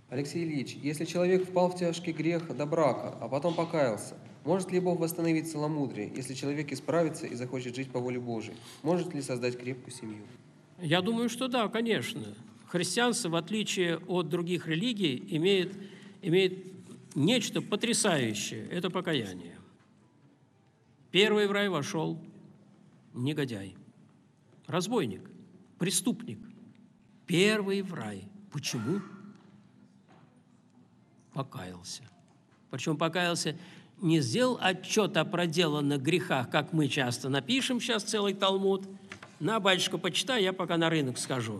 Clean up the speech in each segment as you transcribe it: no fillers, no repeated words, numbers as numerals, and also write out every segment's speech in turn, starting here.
Алексей Ильич, если человек впал в тяжкий грех до брака, а потом покаялся, может ли Бог восстановить целомудрие, если человек исправится и захочет жить по воле Божией? Может ли создать крепкую семью? Я думаю, что да, конечно. Христианство, в отличие от других религий, имеет нечто потрясающее – это покаяние. Первый в рай вошел негодяй, разбойник, преступник. Первый в рай. Почему? Покаялся. Причем покаялся, не сделал отчет о проделанных грехах, как мы часто напишем сейчас целый Талмуд. На, батюшка, почитай, я пока на рынок схожу.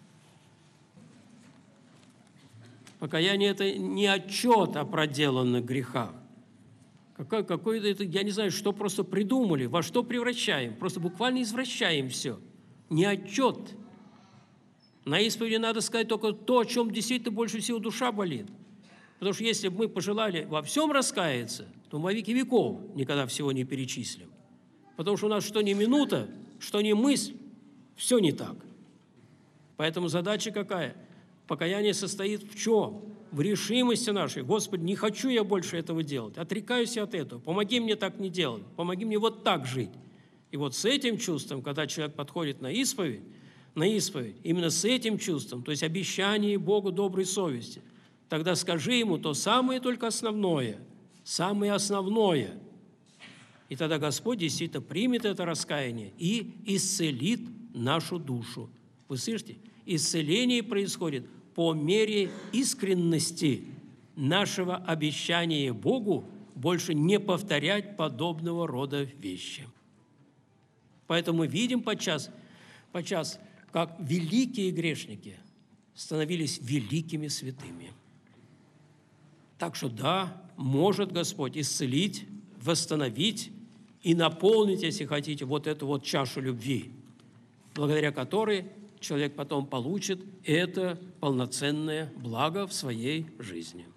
Покаяние – это не отчет о проделанных грехах. Какой-то, это, я не знаю, что просто придумали, во что превращаем. Просто буквально извращаем все. Не отчет. На исповеди надо сказать только то, о чем действительно больше всего душа болит. Потому что если бы мы пожелали во всем раскаяться, то во веки веков никогда всего не перечислим. Потому что у нас что ни минута, что ни мысль, все не так. Поэтому задача какая? Покаяние состоит в чем? В решимости нашей. Господи, не хочу я больше этого делать. Отрекаюсь от этого. Помоги мне так не делать. Помоги мне вот так жить. И вот с этим чувством, когда человек подходит на исповедь, именно с этим чувством, то есть обещание Богу доброй совести, тогда скажи ему то самое только основное, самое основное. И тогда Господь действительно примет это раскаяние и исцелит нашу душу. Вы слышите? Исцеление происходит по мере искренности нашего обещания Богу больше не повторять подобного рода вещи. Поэтому мы видим подчас, как великие грешники становились великими святыми. Так что да, может Господь исцелить, восстановить и наполнить, если хотите, вот эту вот чашу любви, благодаря которой человек потом получит это полноценное благо в своей жизни.